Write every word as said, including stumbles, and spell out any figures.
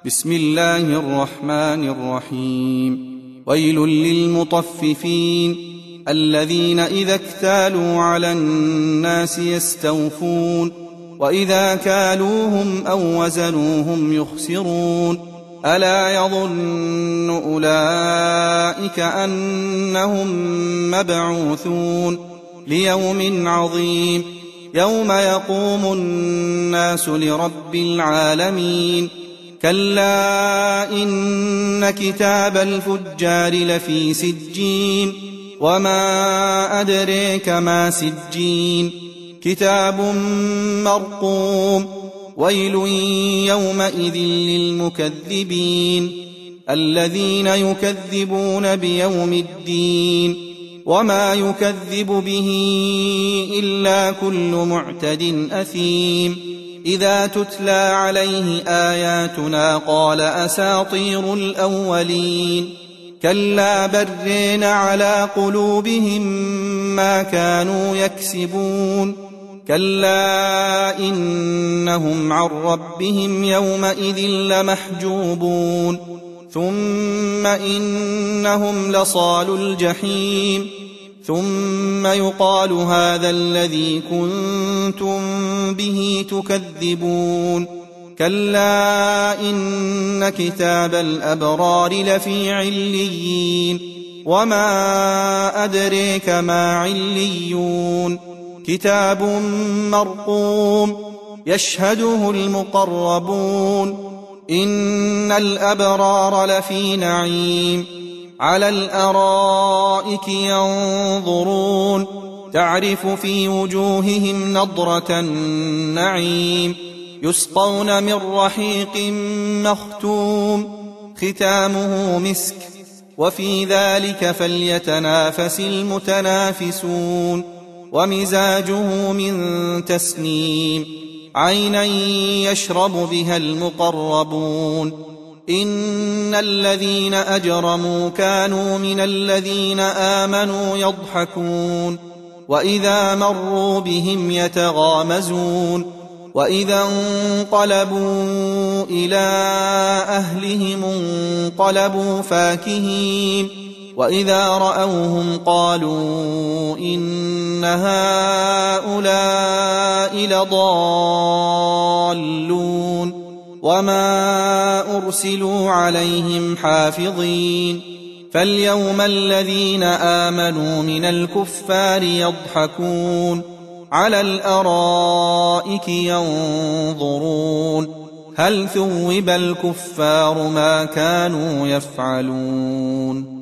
بسم الله الرحمن الرحيم. ويل للمطففين الذين إذا اكتالوا على الناس يستوفون وإذا كالوهم أو وزنوهم يخسرون ألا يظن أولئك أنهم مبعوثون ليوم عظيم يوم يقوم الناس لرب العالمين كلا إن كتاب الفجار لفي سجين وما أدريك ما سجين كتاب مرقوم ويل يومئذ للمكذبين الذين يكذبون بيوم الدين وما يكذب به إلا كل معتد أثيم إذا تتلى عليه آياتنا قال أساطير الأولين كلا برين على قلوبهم ما كانوا يكسبون كلا إنهم عن ربهم يومئذ لمحجوبون ثم إنهم لصالو الجحيم ثم يقال هذا الذي كنتم به تكذبون كلا إن كتاب الأبرار لفي عليين وما أدريك ما عليون كتاب مرقوم يشهده المقربون إن الأبرار لفي نعيم على الأرائك ينظرون تعرف في وجوههم نضرة النعيم يسقون من رحيق مختوم ختامه مسك وفي ذلك فليتنافس المتنافسون ومزاجه من تسنيم عينا يشرب بها المقربون إن الذين أجرموا كانوا من الذين آمنوا يضحكون وإذا مروا بهم يتغامزون وإذا انقلبوا إلى أهلهم انقلبوا فاكهين وإذا رأوهم قالوا إن هؤلاء لضالون وما أرسلوا عليهم حافظين فاليوم الذين آمنوا من الكفار يضحكون على الأرائك ينظرون هل ثوب الكفار ما كانوا يفعلون